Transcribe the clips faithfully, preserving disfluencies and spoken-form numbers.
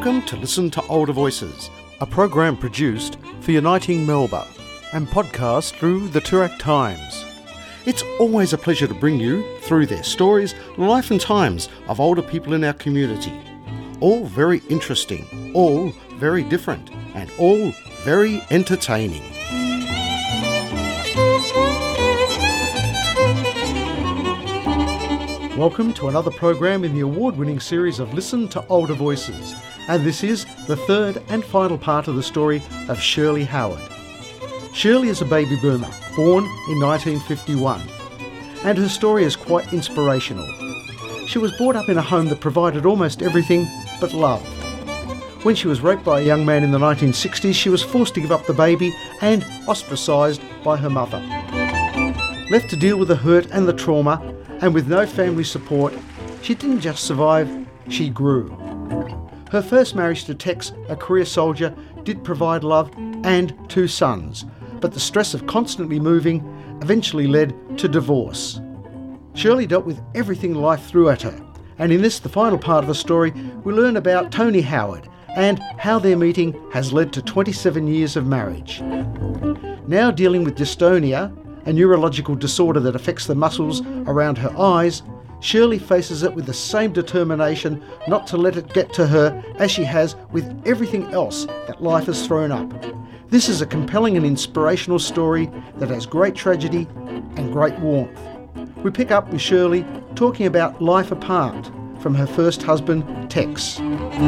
Welcome to Listen to Older Voices, a program produced for Uniting Melba and podcast through the Toorak Times. It's always a pleasure to bring you through their stories, life and times of older people in our community. All very interesting, all very different, and all very entertaining. Welcome to another program in the award-winning series of Listen to Older Voices, and this is the third and final part of the story of Shirley Howard. Shirley is a baby boomer, born in nineteen fifty-one, and her story is quite inspirational. She was brought up in a home that provided almost everything but love. When she was raped by a young man in the nineteen sixties, she was forced to give up the baby and ostracised by her mother. Left to deal with the hurt and the trauma, and with no family support, she didn't just survive, she grew. Her first marriage to Tex, a career soldier, did provide love and two sons, but the stress of constantly moving eventually led to divorce. Shirley dealt with everything life threw at her, and in this, the final part of the story, we learn about Tony Howard and how their meeting has led to twenty-seven years of marriage. Now dealing with dystonia, a neurological disorder that affects the muscles around her eyes, Shirley faces it with the same determination not to let it get to her as she has with everything else that life has thrown up. This is a compelling and inspirational story that has great tragedy and great warmth. We pick up with Shirley talking about life apart from her first husband, Tex.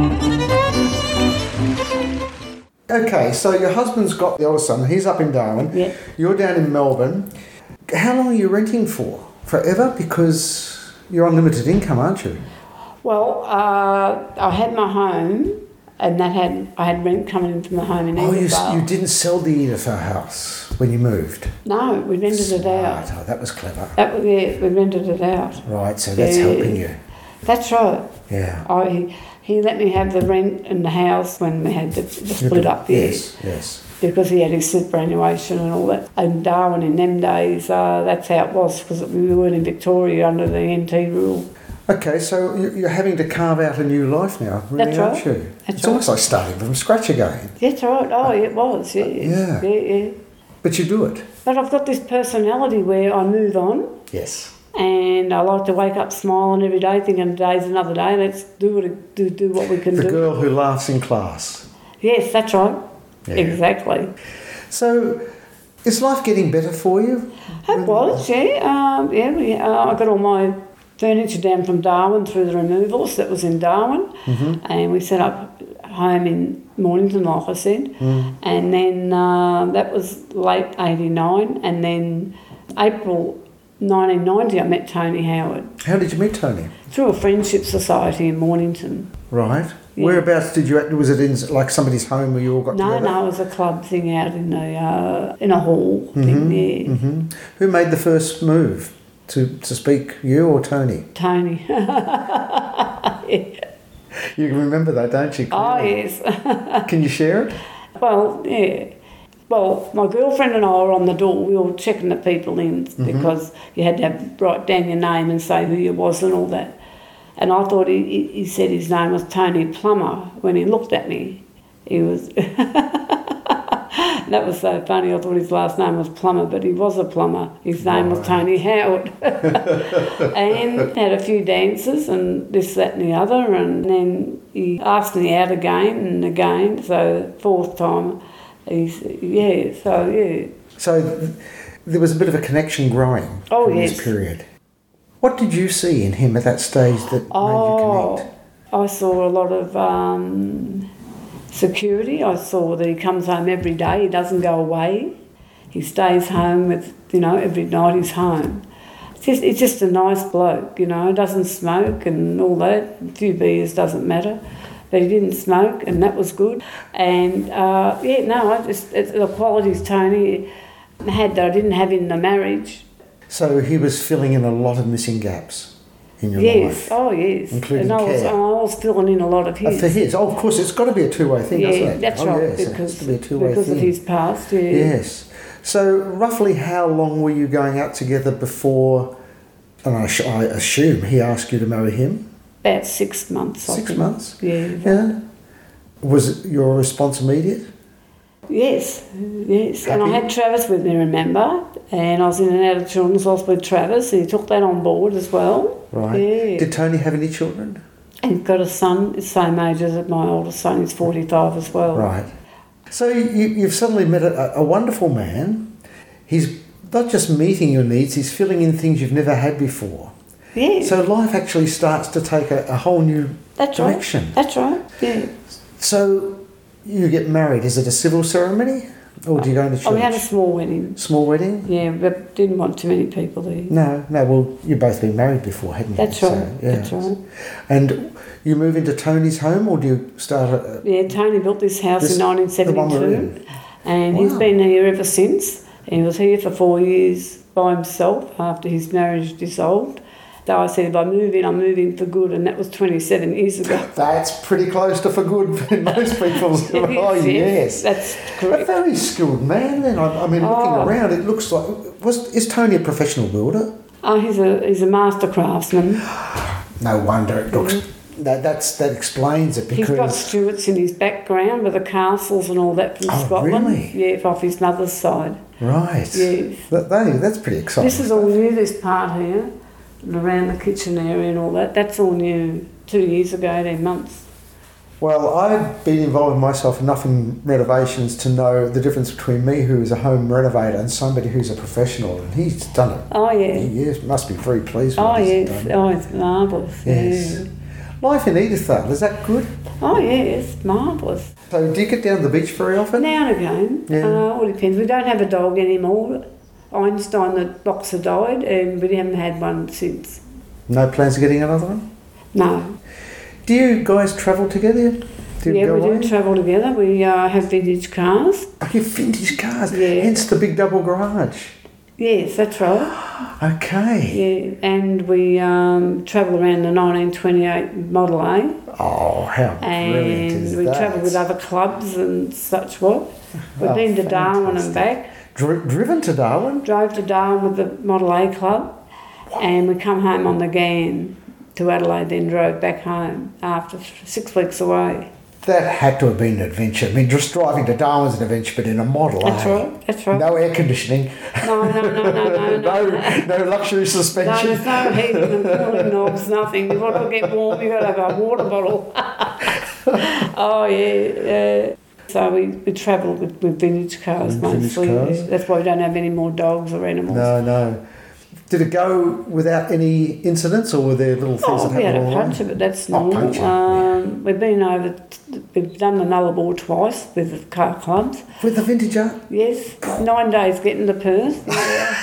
Okay, so your husband's got the older son, he's up in Darwin, yeah. You're down in Melbourne. How long are you renting for? Forever? Because you're on limited income, aren't you? Well, uh, I had my home, and that had I had rent coming in from the home in Oh, you, Edinburgh. you didn't sell the Edinburgh house when you moved? No, we rented it out. Right, oh, that was clever. That was yeah, we rented it out. Right, so that's yeah. helping you. That's right. Yeah. I, he, he let me have the rent in the house when we had the, the split up there. Yes, yes. Because he had his superannuation and all that. And Darwin in them days, uh, that's how it was, because we weren't in Victoria under the N T rule. Okay, so you're having to carve out a new life now, really, That's aren't right. you? That's it's right. almost like starting from scratch again. That's right. Oh, it was, yeah. Yeah. Yeah, yeah. But you do it. But I've got this personality where I move on. Yes. And I like to wake up smiling every day, thinking today's another day. Let's do what do, do what we can the do. The girl who laughs in class. Yes, that's right. Yeah. Exactly. So, is life getting better for you? It was, yeah. Um, yeah, we, uh, I got all my furniture down from Darwin through the removals that was in Darwin, mm-hmm. and we set up home in Mornington, like I said. Mm. And then uh, that was late eighty-nine, and then April nineteen ninety I met Tony Howard. How did you meet Tony? Through a friendship society in Mornington. Right. Yeah. Whereabouts did you, was it in like somebody's home where you all got no, together? No, no, it was a club thing out in a, uh, in a hall mm-hmm. thing, yeah. Mm-hmm. Who made the first move to, to speak, you or Tony? Tony. yeah. You can remember that, don't you? Oh, Clearly. yes. Can you share it? Well, yeah. Well, my girlfriend and I were on the door. We were checking the people in mm-hmm. because you had to have, write down your name and say who you was and all that. And I thought he, he said his name was Tony Plummer. When he looked at me, he was... That was so funny. I thought his last name was Plummer, but he was a plumber. His name right. was Tony Howard. And had a few dances and this, that and the other. And then he asked me out again and again. So fourth time, he's, yeah, so yeah. So th- there was a bit of a connection growing oh, in yes. this period. What did you see in him at that stage that oh, made you connect? I saw a lot of um, security. I saw that he comes home every day. He doesn't go away. He stays home with, you know, every night he's home. It's just, it's just a nice bloke, you know, doesn't smoke and all that. A few beers doesn't matter. But he didn't smoke, and that was good. And, uh, yeah, no, I just, it's, the qualities Tony had that I didn't have in the marriage. So he was filling in a lot of missing gaps in your yes. life. Oh, yes. Including and I was, care. I was filling in a lot of his. Uh, for his. Oh, of course, it's got to be a two-way thing, yeah, doesn't it? That's oh, right, yes, because, it has to be a two-way because thing. of his past, yeah. Yes. So roughly how long were you going out together before, and I, sh- I assume he asked you to marry him? About six months, I Six think. months? Yeah. Yeah. Was your response immediate? Yes, yes. Happy? And I had Travis with me, remember? And I was in and out of children's hospital with Travis, and he took that on board as well. Right. Yeah. Did Tony have any children? And he's got a son, the same age as my oldest son, he's forty-five as well. Right. So you, you've suddenly met a, a wonderful man. He's not just meeting your needs, he's filling in things you've never had before. Yeah. So life actually starts to take a, a whole new That's direction. Right. That's right, yeah. So you get married. Is it a civil ceremony? Or do you go into church? Oh, we had a small wedding. Small wedding? Yeah, but didn't want too many people there. No, no. Well, you've both been married before, hadn't you? That's right, So, yeah. that's right. And you move into Tony's home, or do you start a... Yeah, Tony built this house This- in nineteen the one we're seventy-two, in? and Wow. he's been here ever since. And he was here for four years by himself after his marriage dissolved. So I said, if I move in, I'm moving for good, and that was twenty-seven years ago. That's pretty close to for good in most people's... It is, oh, yes. That's A correct. very skilled man then. I, I mean, looking Oh. around, it looks like... Was Is Tony a professional builder? Oh, he's a he's a master craftsman. No wonder it looks... That, that's, that explains it, He's got because... Stuarts in his background with the castles and all that from Oh, Scotland. really? Yeah, off his mother's side. Right. Yes. That, they, that's pretty exciting. This is all new, this part here, and around the kitchen area and all that. That's all new, two years ago, eighteen months. Well, I've been involved myself enough in renovations to know the difference between me, who is a home renovator, and somebody who's a professional, and he's done it. Oh, yeah. He yes, must be very pleased with Oh, what he's yes. done. Oh, it's marvellous. Yes. Yeah. Life in Edithvale, is that good? Oh, yes, marvellous. So do you get down to the beach very often? Now and again. Yeah. Uh, all depends. We don't have a dog anymore. Einstein, the boxer, died, and we haven't had one since. No plans of getting another one? No. Do you guys travel together? Do you Yeah, go we away? do travel together. We uh, have vintage cars. Oh, you have vintage cars, Yeah. hence the big double garage. Yes, that's right. Okay. Yeah, and we um, travel around the nineteen twenty-eight Model A, Oh, how brilliant is and we that? travel with other clubs and such what. We've Oh, been to Darwin and fantastic. back. Dri- driven to Darwin? Drove to Darwin with the Model A club, and we come home on the Gan to Adelaide, then drove back home after six weeks away. That had to have been an adventure. I mean, just driving to Darwin's an adventure, but in a Model That's A. right, that's right. No air conditioning. No, no, no, no, no, no. no, no luxury No, suspension. there's no heating and cooling knobs, nothing. You want to get warm, you've got to have a water bottle. Oh, yeah, yeah. So we, we travel with, with vintage cars With vintage mostly. cars. Yeah. That's why we don't have any more dogs or animals. No, no. Did it go without any incidents, or were there little things Oh, that we had happened a along? punch of it, that's Oh, normal. punch it, um, We've been over, t- we've done the Nullarbor twice with the car clubs. With the vintage art? Yes, nine days getting to Perth. Yeah.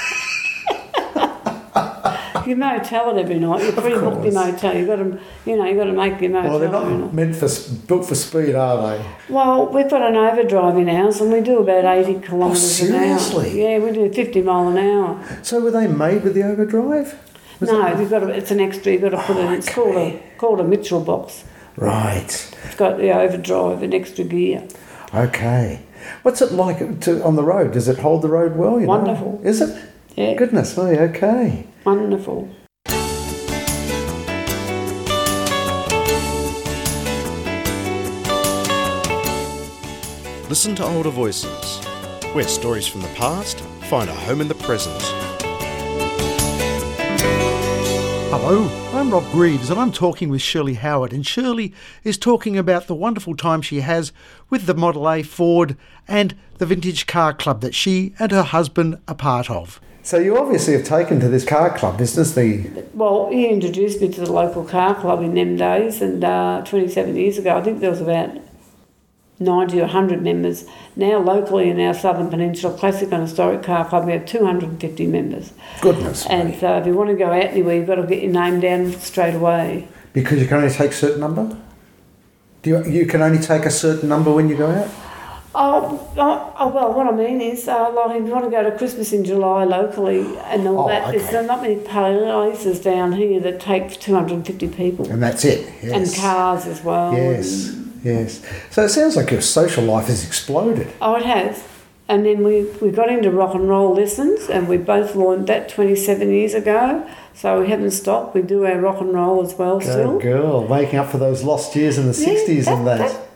You motel it every night. You pre-book your course. motel. You got to, you know, you got to make your motel. Well, they're every not night. meant for s- built for speed, are they? Well, we've got an overdrive in ours, and we do about eighty kilometres an hour. seriously? Yeah, we do fifty mile an hour. So were they made with the overdrive? Was no, it- you've got to, it's an extra. You've got to put it. It's called a called a Mitchell box. Right. It's got the overdrive and extra gear. Okay. What's it like to, on the road? Does it hold the road well? You know? Wonderful. Is it? Yeah, Goodness me, okay. wonderful. Listen to Older Voices, where stories from the past find a home in the present. Hello. Hello, I'm Rob Greaves and I'm talking with Shirley Howard, and Shirley is talking about the wonderful time she has with the Model A Ford and the Vintage Car Club that she and her husband are part of. So you obviously have taken to this car club business, the... Well, he introduced me to the local car club in them days, and uh, twenty-seven years ago, I think there was about ninety or one hundred members. Now, locally in our Southern Peninsula Classic and Historic Car Club, we have two hundred fifty members. Goodness And me. so if you want to go out anywhere, you've got to get your name down straight away. Because you can only take a certain number? Do you, you can only take a certain number when you go out? Oh, oh, oh well, what I mean is, uh, like, if you want to go to Christmas in July locally and all Oh, that, okay. there's not many places down here that take two hundred fifty people. And that's it, yes. And cars as well. Yes, and- yes. So it sounds like your social life has exploded. Oh, it has. And then we, we got into rock and roll lessons, and we both learned that twenty-seven years ago. So we haven't stopped. We do our rock and roll as well Go still. girl, making up for those lost years in the sixties Yeah, and that. that,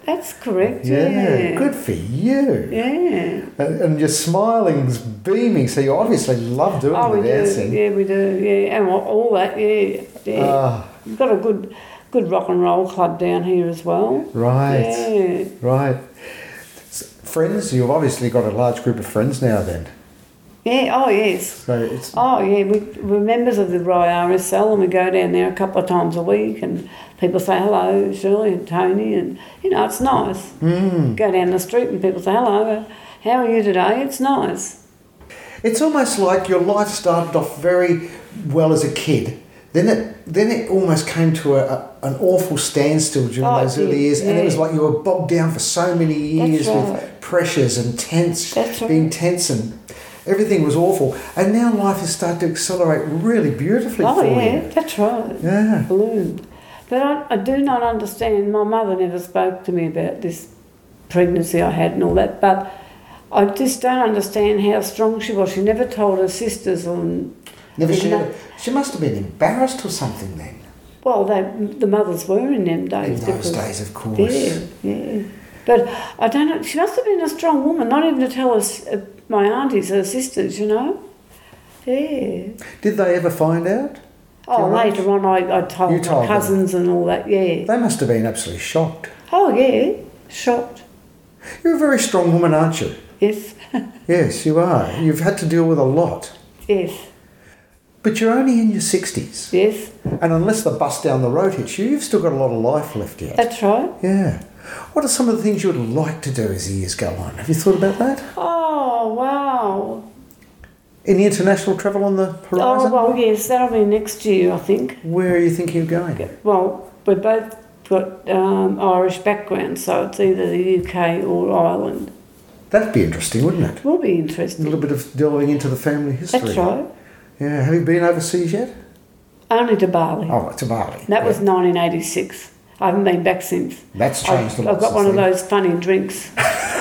That's correct, Yeah, yeah. good for you. Yeah. And, and you're smiling's beaming, so you obviously love doing Oh, the we dancing. do. Yeah, we do. Yeah, and all- all that. Yeah, yeah. Ah. We've got a good, good rock and roll club down here as well. Right, Yeah. right. S- Friends, you've obviously got a large group of friends now then. Yeah. Oh, yes. So it's Oh, yeah. We, we're members of the Rye R S L, and we go down there a couple of times a week, and people say hello, Shirley and Tony, and you know it's nice. mm, Go down the street and people say hello. How are you today? It's nice. it's almost like your life started off very well as a kid. Then it then it almost came to a, a, an awful standstill during Oh, it those early did, years, and it was yeah. like you were bogged down for so many years That's with right. pressures and tense, That's right. being tense, and everything was awful. And now life has started to accelerate really beautifully Oh, for yeah. you. That's right. Yeah. Ballooned. But I, I do not understand. My mother never spoke to me about this pregnancy I had and all that, but I just don't understand how strong she was. She never told her sisters on. Never Isn't shared that- it. She must have been embarrassed or something then. Well, they, the mothers were in them days. In those because- days, of course. Yeah, yeah. But I don't know. She must have been a strong woman, not even to tell us, uh, my aunties, her sisters, you know. Yeah. Did they ever find out? Oh, you later on, I, I You told my told them. cousins and all that. Yeah. They must have been absolutely shocked. Oh, yeah. Shocked. You're a very strong woman, aren't you? Yes. Yes, you are. You've had to deal with a lot. Yes. But you're only in your sixties. Yes. And unless the bus down the road hits you, you've still got a lot of life left yet. That's right. Yeah. What are some of the things you would like to do as the years go on? Have you thought about that? Oh, wow. Any international travel on the Oh, horizon? well, yes, that'll be next year, I think. Where are you thinking of going? Well, we've both got um, Irish background, so it's either the U K or Ireland. That'd be interesting, wouldn't it? Will be A interesting. little bit of delving into the family history. That's right. Yeah. Have you been overseas yet? Only to Bali. Oh, to Bali. That was Yeah. nineteen eighty-six. I haven't been back since. That's changed I've, a lot. I've got since one of then. those funny drinks.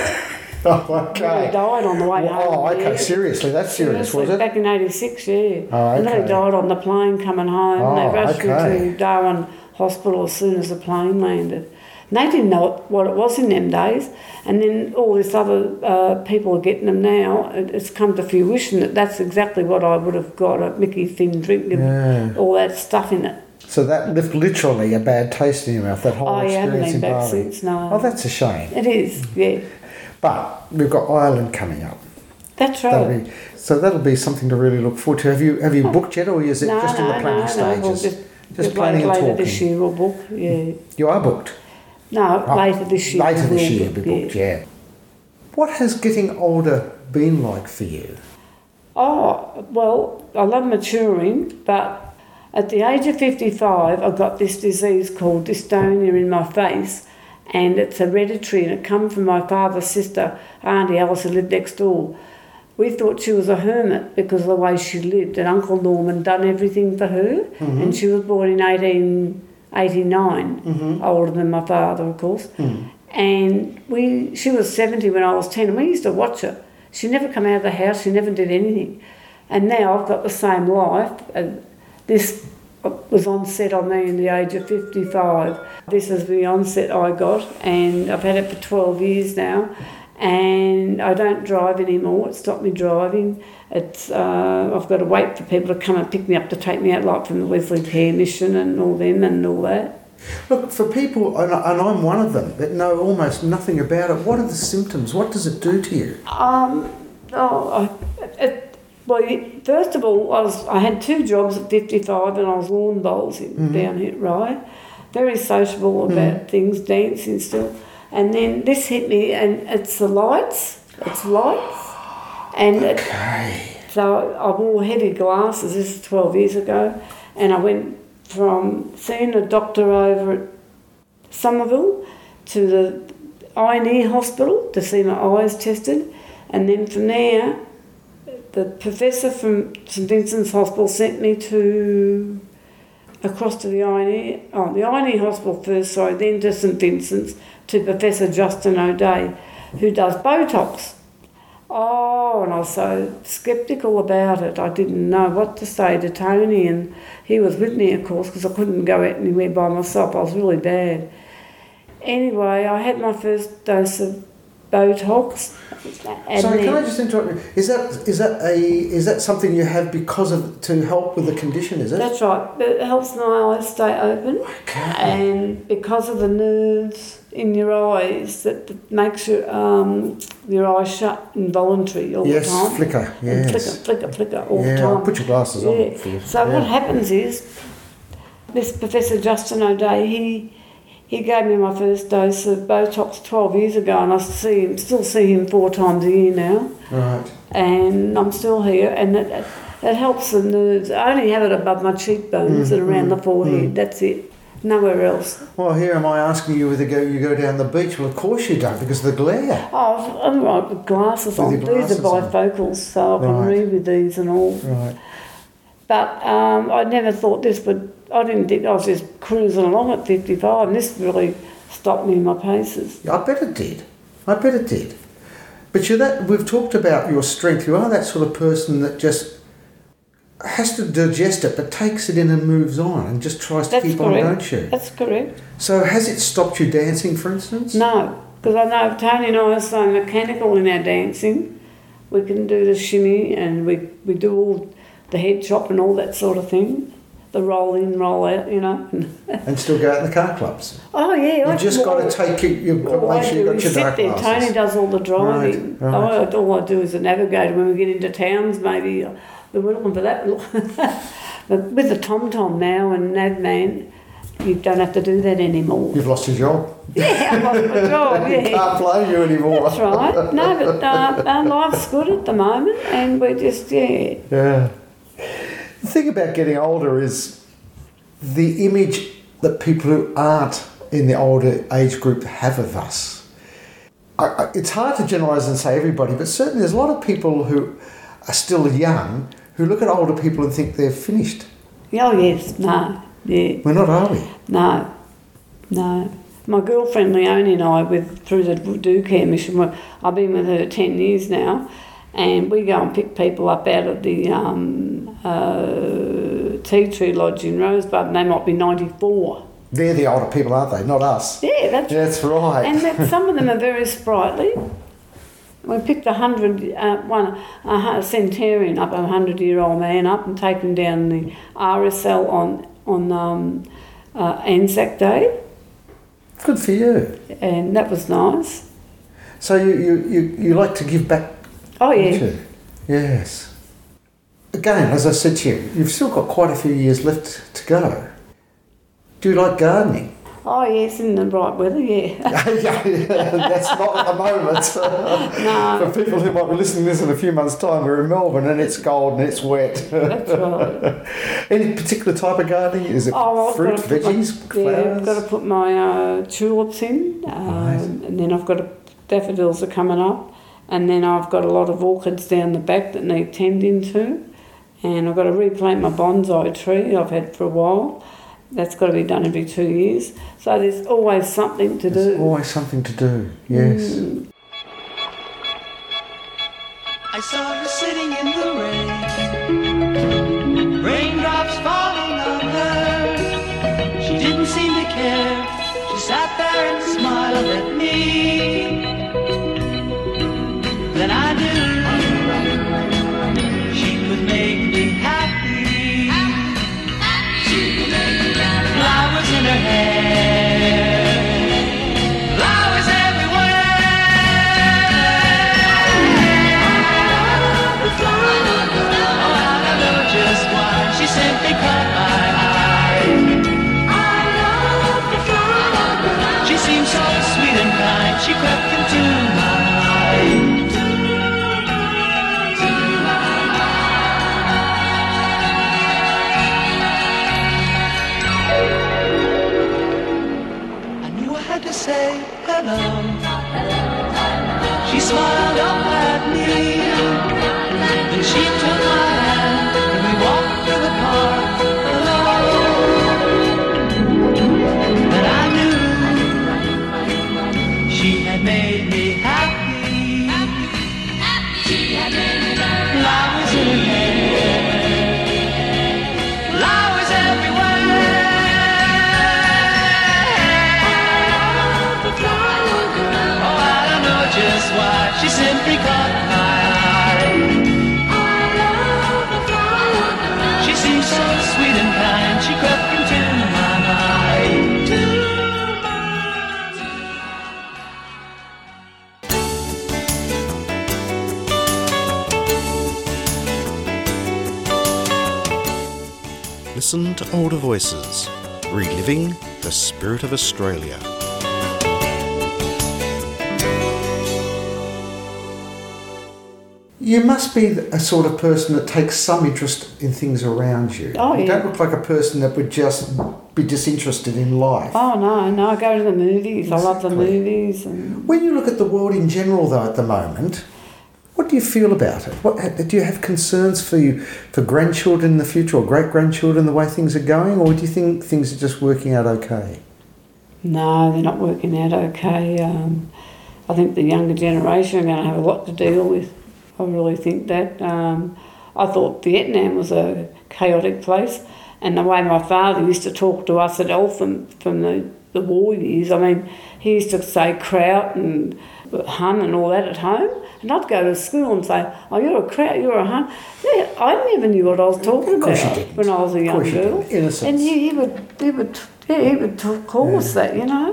Oh, okay. I died on the way home. Oh, okay. Yeah. Seriously, that's serious, was Seriously, it? back in eighty-six, yeah. Oh, I nearly okay. died on the plane coming home. Oh, they rushed okay. me to Darwin Hospital as soon as the plane landed. And they didn't know what, what it was in them days. And then all this other uh, people are getting them now. It, it's come to fruition that that's exactly what I would have got, a Mickey thin drink with Yeah. all that stuff in it. So that left literally a bad taste in your mouth, that whole Oh, yeah, I haven't experience been in back Bali. since, no. Oh, that's a shame. It is, yeah. But we've got Ireland coming up. That's That'll right. be, so that'll be something to really look forward to. Have you have you booked yet, or is it no, just in no, the planning no, no, stages? we'll just, Just we'll planning and later talking. this year we'll book, yeah. You are booked. No, Oh, later this year. Later we this will year, book, be booked. Yeah. What has getting older been like for you? Oh, well, I love maturing, but at the age of fifty-five, I got this disease called dystonia in my face, and it's hereditary, and it comes from my father's sister, Auntie Alice, who lived next door. We thought she was a hermit because of the way she lived, and Uncle Norman done everything for her, Mm-hmm. and she was born in eighteen eighty-nine, Mm-hmm. older than my father, of course. Mm. And we, she was seventy when I was ten, and we used to watch her. She never come out of the house, she never did anything. And now I've got the same life. And this was onset on me in the age of fifty-five. This is the onset I got, and I've had it for twelve years now. And I don't drive anymore. It stopped me driving. It's uh, I've got to wait for people to come and pick me up to take me out, like from the Wesley Care Mission and all them and all that. Look, for people, and I- and I'm one of them, that know almost nothing about it, what are the symptoms? What does it do to you? Um, oh, I, it, well, you- first of all, I was I had two jobs at fifty-five, and I was lawn bowling Mhm. down here, right? Very sociable about things, dancing still. And then this hit me, and it's the lights. It's lights, and it, Okay. so I wore heavy glasses. This is twelve years ago, and I went from seeing a doctor over at Somerville to the eye and ear hospital to see my eyes tested, and then from there, the professor from St Vincent's Hospital sent me to across to the eye and ear, oh, the eye and ear hospital first, sorry, then to St Vincent's to Professor Justin O'Day, who does Botox. Oh, and I was so sceptical about it. I didn't know what to say to Tony, and he was with me, of course, because I couldn't go out anywhere by myself. I was really bad. Anyway, I had my first dose of Botox. And Sorry, then, can I just interrupt you? Is that is that a is that something you have because of to help with the condition? Is it? That's right. It helps my eyes stay open, Okay. and because of the nerves in your eyes, that, that makes your um your eyes shut involuntary all Yes, the time. flicker. And Yes. flicker, flicker, flicker all Yeah, the I'll time. put your glasses Yeah. on. For you. So Yeah. what happens is, this Professor Justin O'Day, he he gave me my first dose of Botox twelve years ago, and I see him, still see him four times a year now, Right. and I'm still here, and it, it, it helps the nerves. I only have it above my cheekbones Mm, and around mm, the forehead. mm. That's it. Nowhere else. Well, here am I asking you whether go you go down the beach? Well, of course you don't because of the glare. Oh, I'm right with glasses With on. your These are glasses on. bifocals, so I can Right. read with these and all. Right. But um, I never thought this would. I didn't think I was just cruising along at fifty-five, and this really stopped me in my paces. I bet it did. I bet it did. But you're that. We've talked about your strength. You are that sort of person that just has to digest it, but takes it in and moves on, and just tries to That's keep correct. on, don't you? That's correct. So has it stopped you dancing, for instance? No, because I know Tony and I are so mechanical in our dancing. We can do the shimmy, and we, we do all the head chop and all that sort of thing. The roll in, roll out, you know. And still go out in the car clubs. Oh yeah, I You've just got to take it. You've got to All make I sure do you've got is your sit dark there. glasses. Tony does all the driving. Right, right. I, all I do is a navigator when we get into towns. Maybe we're looking for that. But with the Tom Tom now and Navman, you don't have to do that anymore. You've lost your job. Yeah, I lost my job. You Yeah, can't blame you anymore. that's right. No, but uh, our life's good at the moment, and we're just yeah. Yeah. The thing about getting older is the image that people who aren't in the older age group have of us. I, I, it's hard to generalise and say everybody, but certainly there's a lot of people who are still young who look at older people and think they're finished. Oh yes, no, yeah, We're not, are we? no, no. My girlfriend Leonie and I, with through the Do Care mission, we- I've been with her ten years now, and we go and pick people up out of the um, uh, Tea Tree Lodge in Rosebud, and they might be ninety-four. They're the older people, aren't they? Not us. Yeah, that's That's right. And that some of them are very sprightly. We picked a hundred, uh, one, a centenarian up, a hundred-year-old man up, and taken down the R S L on on um, uh, Anzac Day, Good for you. and that was nice. So you, you, you, you like to give back, Oh don't yeah, you? Yes. Again, as I said to you, you've still got quite a few years left to go. Do you like gardening? oh yes, in the right weather, yeah. Yeah, that's not at the moment. No, For people who might be listening to this in a few months' time, we're in Melbourne and it's cold and it's wet. that's right. Any particular type of gardening? Is it Oh, I've fruit, got to put my- veggies, Yeah, flowers? I've got to put my uh, tulips in, um, Right. and then I've got to, daffodils are coming up, and then I've got a lot of orchids down the back that need tending to, and I've got to replant my bonsai tree I've had for a while. That's got to be done every two years. So there's always something to There's do. always something to do, yes. Mm. I saw her sitting in the rain, raindrops falling on her. She didn't seem to care. She sat there and smiled at me. Then I knew she could make me happy. Flowers in her hair, flowers just why she simply caught my eye. I love the flower. She seemed so sweet and kind. She crept Listen to Older Voices, reliving the spirit of Australia. You must be a sort of person that takes some interest in things around you. Oh, you yeah. don't look like a person that would just be disinterested in life. Oh, no, no, I go to the movies. I love the Exactly. movies. And When you look at the world in general, though, at the moment, what do you feel about it? What, do you have concerns for you, for grandchildren in the future or great-grandchildren, the way things are going, or do you think things are just working out okay? no, they're not working out okay. Um, I think the younger generation are going to have a lot to deal with. I really think that. Um, I thought Vietnam was a chaotic place, and the way my father used to talk to us at Eltham from the, the war years, I mean, he used to say kraut and hun and all that at home, and I'd go to school and say, oh, you're a kraut, you're a hun. Yeah, I never knew what I was talking Of course about you didn't. when I was a Of young course you girl. didn't. Innocence. And he, he would, he would, yeah, he would talk, call us that, you know.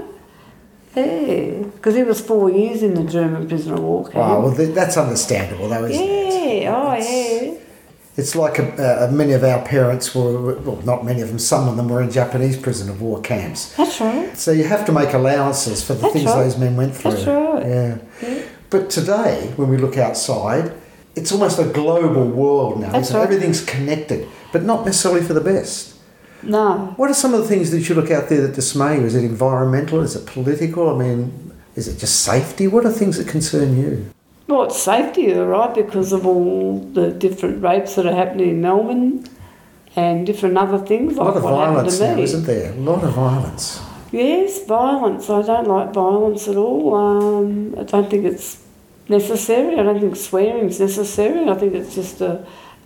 Yeah, because he was four years in the German prisoner of war camp. Oh, well, th- that's understandable, though, isn't it? Yeah, oh It's- yeah. It's like a, uh, many of our parents were, well, not many of them, some of them were in Japanese prison of war camps. That's right. So you have to make allowances for the That's things right. those men went through. That's right. Yeah. Yeah. But today, when we look outside, it's almost a global world now. That's isn't it? right. Everything's connected, but not necessarily for the best. No. What are some of the things that you look out there that dismay you? Is it environmental? Is it political? I mean, is it just safety? What are things that concern you? Well, it's safety, all right, because of all the different rapes that are happening in Melbourne and different other things A like lot of what happened violence to now, me. isn't there? A lot of violence. Yes, violence. I don't like violence at all. Um, I don't think it's necessary. I don't think swearing is necessary. I think it's just a,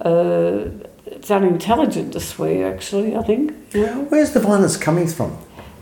a it's unintelligent to swear. Actually, I think. Yeah. Where's the violence coming from?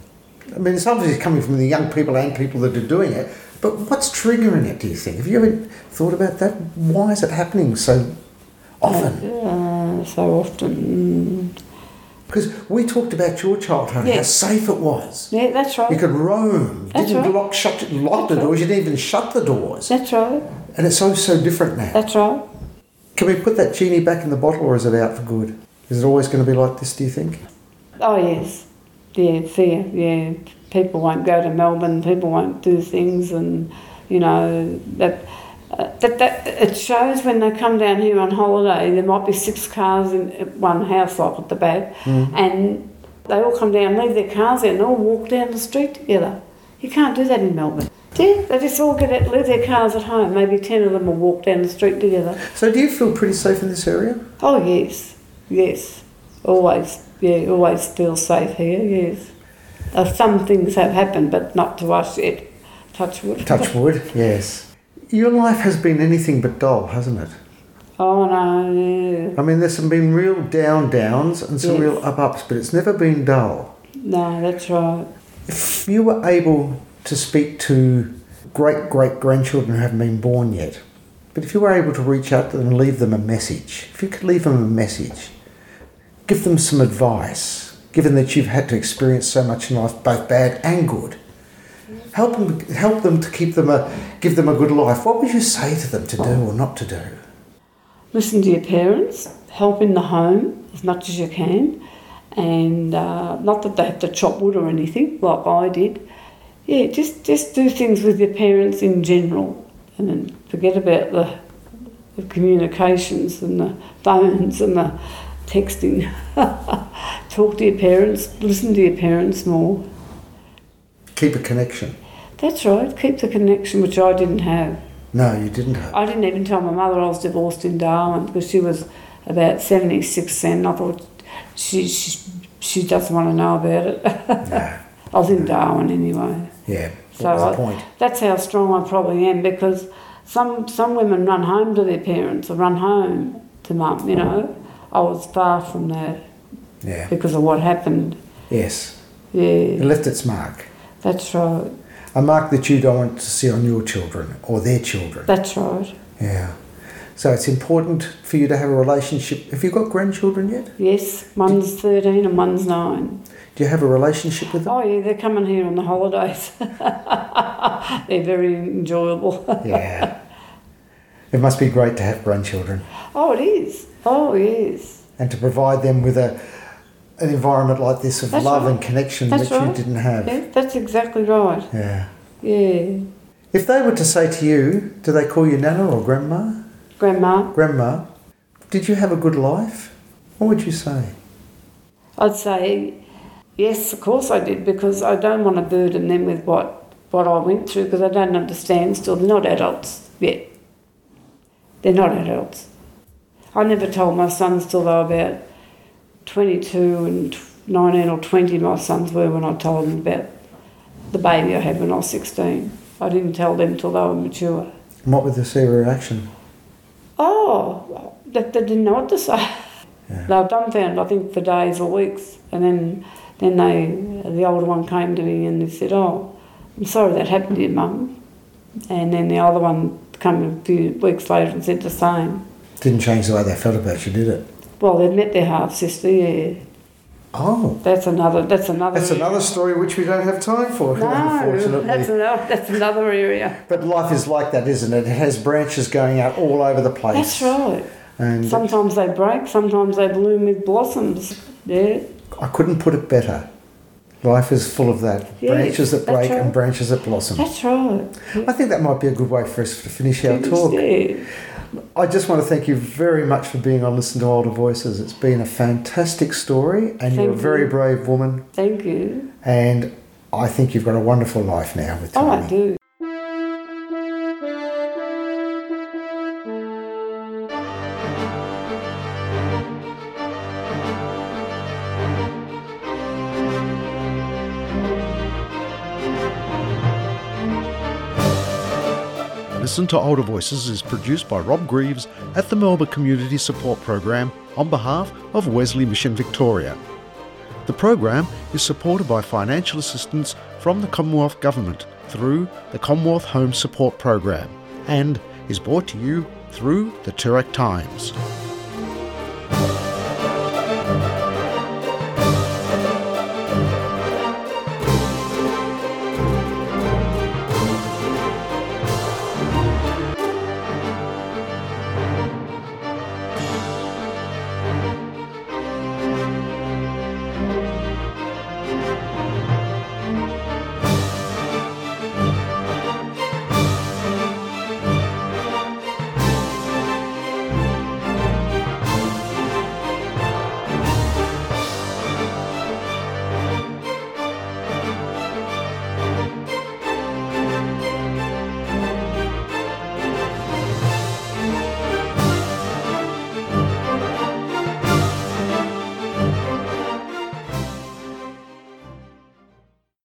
I mean, it's obviously coming from the young people and people that are doing it, but what's triggering it, do you think? Have you ever thought about that? Why is it happening so often? Uh, so often. Mm. Because we talked about your childhood, how Yes. safe it was. Yeah, that's right. You could roam, That's didn't right. lock, shut, lock the That's doors, you didn't even shut the doors. That's right. And it's so, so different now. That's right. Can we put that genie back in the bottle, or is it out for good? Is it always going to be like this, do you think? Oh yes. Yeah, fear. Yeah, people won't go to Melbourne. People won't do things, and you know that. Uh, that, that it shows when they come down here on holiday, there might be six cars in one house like at the back, Mm. and they all come down, leave their cars there, and all walk down the street together. You can't do that in Melbourne. Yeah, they just all get out, leave their cars at home. Maybe ten of them will walk down the street together. So do you feel pretty safe in this area? Oh yes, yes, always, yeah, always feel safe here. Yes, uh, some things have happened, but not to us yet. Touch wood. Touch wood, yes. Your life has been anything but dull, hasn't it? Oh no, yeah. I mean, there's some been real down downs and some Yes. real up ups, but it's never been dull. No, that's right. If you were able to speak to great great grandchildren who haven't been born yet, but if you were able to reach out to them and leave them a message, if you could leave them a message, give them some advice, given that you've had to experience so much in life, both bad and good, help them help them to keep them a give them a good life. What would you say to them to do or not to do? Listen to your parents. Help in the home as much as you can, and uh, not that they have to chop wood or anything like I did. Yeah, just just do things with your parents in general, and then forget about the, the communications and the phones and the texting. Talk to your parents. Listen to your parents more. Keep a connection. That's right. Keep the connection, which I didn't have. No, you didn't have. I didn't even tell my mother I was divorced in Darwin because she was about seventy-six then. I thought she she, she doesn't want to know about it. No. I was in Darwin anyway. Yeah. So What was I, the point? that's how strong I probably am, because some some women run home to their parents or run home to mum, you know. I was far from that Yeah. because of what happened. Yes. Yeah, It left its mark. that's right. A mark that you don't want to see on your children or their children. That's right. Yeah. So it's important for you to have a relationship. Have you got grandchildren yet? Yes, one's thirteen and one's nine. Do you have a relationship with them? Oh yeah, they're coming here on the holidays. They're very enjoyable. Yeah. It must be great to have grandchildren Oh, it is. Oh, yes. and to provide them with a an environment like this of That's love right. and connection That's that right. you didn't have. Yeah, that's exactly right. Yeah. Yeah. If they were to say to you, do they call you Nana or Grandma? Grandma, Grandma, did you have a good life? What would you say? I'd say, yes, of course I did, because I don't want to burden them with what, what I went through, because I don't understand still. They're not adults yet. They're not adults. I never told my sons till they were about twenty-two and nineteen or twenty, my sons were, when I told them about the baby I had when I was sixteen. I didn't tell them till they were mature. And what would they see reaction? Oh, they, they didn't know what to say. Yeah. They were dumbfounded, I think, for days or weeks. And then then they, the older one came to me and they said, oh, I'm sorry that happened to you, Mum. And then the other one came a few weeks later and said the same. Didn't change the way they felt about you, did it? Well, they'd met their half-sister, yeah. Oh. That's another, that's another That's area. another story which we don't have time for, No, unfortunately. that's another, that's another area. But life is like that, isn't it? It has branches going out all over the place. That's right. And Sometimes they break, sometimes they bloom with blossoms. Yeah. I couldn't put it better. Life is full of that. Yes, branches that that's break right. and branches that blossom. That's right. I think that might be a good way for us to finish our talk. Yeah. I just want to thank you very much for being on Listen to Older Voices. It's been a fantastic story and you're a Thank very you. brave woman, Thank you. and I think you've got a wonderful life now with Oh, Tony. I do. Listen to Older Voices is produced by Rob Greaves at the Melbourne Community Support Program on behalf of Wesley Mission Victoria. The program is supported by financial assistance from the Commonwealth Government through the Commonwealth Home Support Program and is brought to you through the Toorak Times.